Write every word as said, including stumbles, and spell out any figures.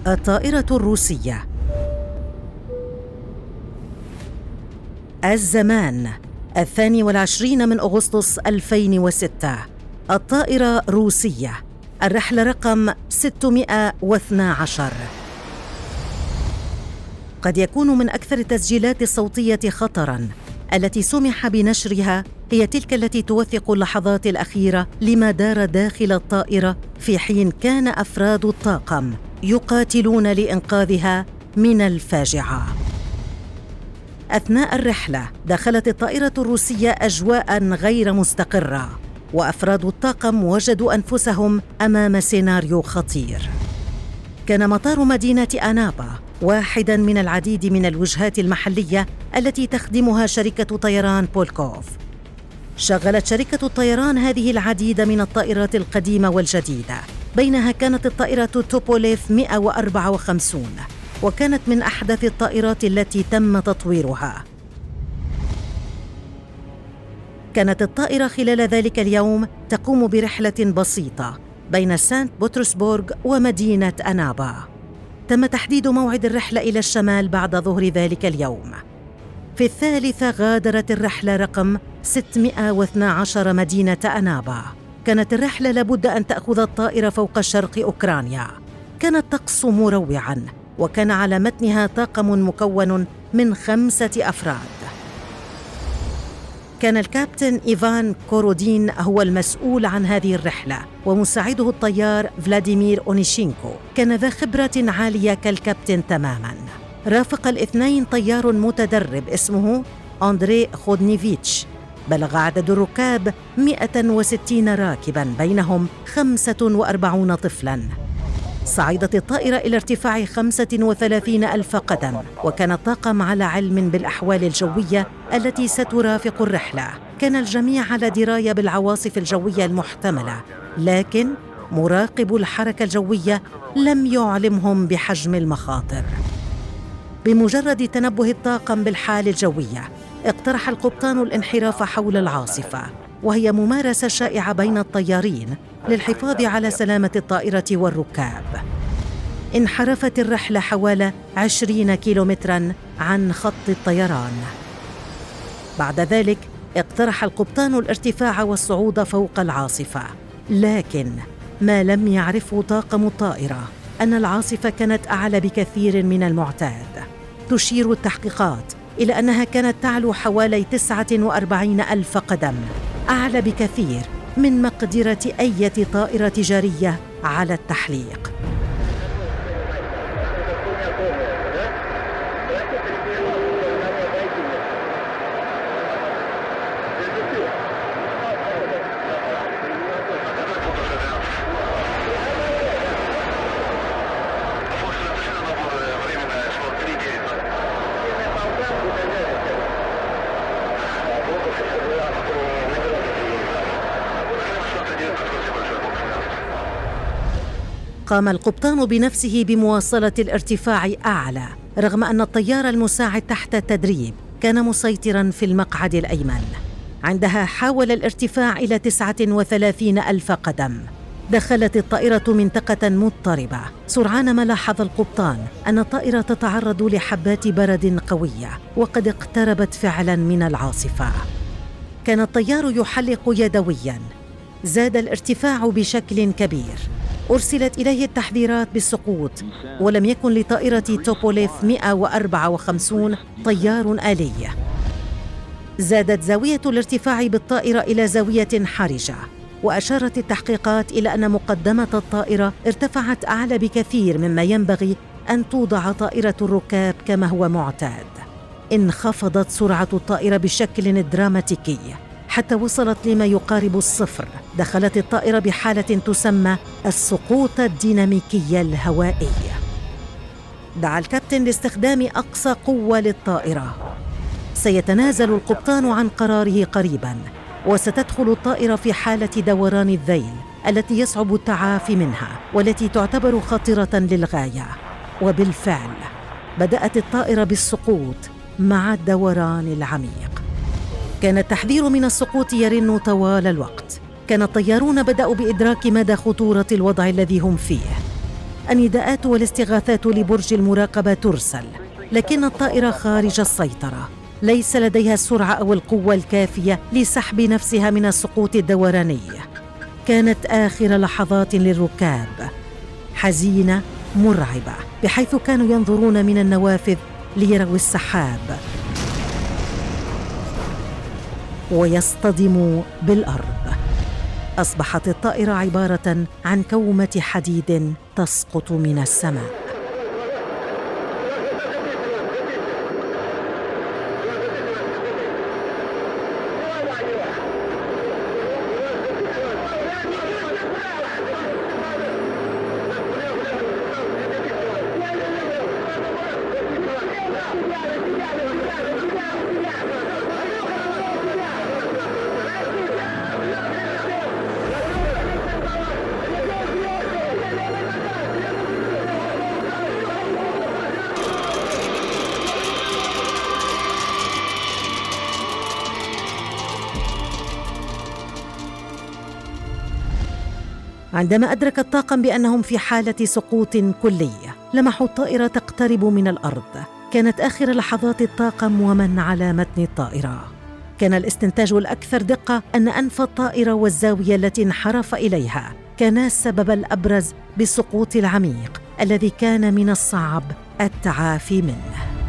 الطائرة الروسية. الزمان الثاني والعشرين من أغسطس ألفين وستة. الطائرة روسية. الرحلة رقم ستمائة واثني عشر. قد يكون من أكثر التسجيلات الصوتية خطراً التي سمح بنشرها هي تلك التي توثق اللحظات الأخيرة لما دار داخل الطائرة في حين كان أفراد الطاقم يقاتلون لإنقاذها من الفاجعة. أثناء الرحلة دخلت الطائرة الروسية أجواء غير مستقرة، وأفراد الطاقم وجدوا أنفسهم أمام سيناريو خطير. كان مطار مدينة أنابا واحداً من العديد من الوجهات المحلية التي تخدمها شركة طيران بولكوف. شغلت شركة الطيران هذه العديد من الطائرات القديمة والجديدة، بينها كانت الطائرة توبوليف مئة وأربعة وخمسين، وكانت من أحدث الطائرات التي تم تطويرها. كانت الطائرة خلال ذلك اليوم تقوم برحلة بسيطة بين سانت بطرسبورغ ومدينة أنابا. تم تحديد موعد الرحلة إلى الشمال بعد ظهر ذلك اليوم. في الثالثة غادرت الرحلة رقم ستمائة واثني عشر مدينة أنابا. كانت الرحلة لابد أن تأخذ الطائرة فوق شرق أوكرانيا. كان الطقس مروعاً، وكان على متنها طاقم مكون من خمسة أفراد. كان الكابتن إيفان كورودين هو المسؤول عن هذه الرحلة، ومساعده الطيار فلاديمير أونيشينكو كان ذا خبرة عالية كالكابتن تماماً. رافق الاثنين طيار متدرب اسمه أندري خودنيفيتش. بلغ عدد الركاب مئة وستين راكباً، بينهم خمسة وأربعين طفلاً. صعدت الطائرة إلى ارتفاع خمسة وثلاثين ألف قدم، وكان الطاقم على علم بالأحوال الجوية التي سترافق الرحلة. كان الجميع على دراية بالعواصف الجوية المحتملة، لكن مراقب الحركة الجوية لم يعلمهم بحجم المخاطر. بمجرد تنبه الطاقم بالحال الجوية، اقترح القبطان الانحراف حول العاصفة، وهي ممارسة شائعة بين الطيارين للحفاظ على سلامة الطائرة والركاب. انحرفت الرحلة حوالي عشرين كيلومتراً عن خط الطيران. بعد ذلك اقترح القبطان الارتفاع والصعود فوق العاصفة، لكن ما لم يعرفه طاقم الطائرة أن العاصفة كانت أعلى بكثير من المعتاد. تشير التحقيقات إلى أنها كانت تعلو حوالي تسعة وأربعين ألف قدم، أعلى بكثير من مقدرة أي طائرة تجارية على التحليق. قام القبطان بنفسه بمواصلة الارتفاع أعلى، رغم أن الطيار المساعد تحت التدريب كان مسيطراً في المقعد الأيمن. عندها حاول الارتفاع إلى تسعة وثلاثين ألف قدم. دخلت الطائرة منطقة مضطربة. سرعان ما لاحظ القبطان أن الطائرة تتعرض لحبات برد قوية، وقد اقتربت فعلاً من العاصفة. كان الطيار يحلق يدوياً. زاد الارتفاع بشكل كبير. أرسلت إليه التحذيرات بالسقوط، ولم يكن لطائرة توبوليف مئة وأربعة وخمسين طيار آلي. زادت زاوية الارتفاع بالطائرة إلى زاوية حرجة، وأشارت التحقيقات إلى أن مقدمة الطائرة ارتفعت أعلى بكثير مما ينبغي أن توضع طائرة الركاب كما هو معتاد. انخفضت سرعة الطائرة بشكل دراماتيكي حتى وصلت لما يقارب الصفر. دخلت الطائرة بحالة تسمى السقوط الديناميكي الهوائي. دعا الكابتن لاستخدام أقصى قوة للطائرة. سيتنازل القبطان عن قراره قريباً، وستدخل الطائرة في حالة دوران الذيل التي يصعب التعافي منها، والتي تعتبر خطرة للغاية. وبالفعل بدأت الطائرة بالسقوط مع الدوران العميق. كان التحذير من السقوط يرن طوال الوقت. كان الطيارون بدأوا بإدراك مدى خطورة الوضع الذي هم فيه. النداءات والاستغاثات لبرج المراقبة ترسل، لكن الطائرة خارج السيطرة، ليس لديها السرعة أو القوة الكافية لسحب نفسها من السقوط الدوراني. كانت آخر لحظات للركاب، حزينة مرعبة، بحيث كانوا ينظرون من النوافذ ليروا السحاب ويصطدموا بالأرض. أصبحت الطائرة عبارة عن كومة حديد تسقط من السماء. عندما أدرك الطاقم بأنهم في حالة سقوط كلية، لمحوا الطائرة تقترب من الأرض. كانت آخر لحظات الطاقم ومن على متن الطائرة. كان الاستنتاج الأكثر دقة أن أنف الطائرة والزاوية التي انحرف إليها كانا السبب الأبرز بالسقوط العميق الذي كان من الصعب التعافي منه.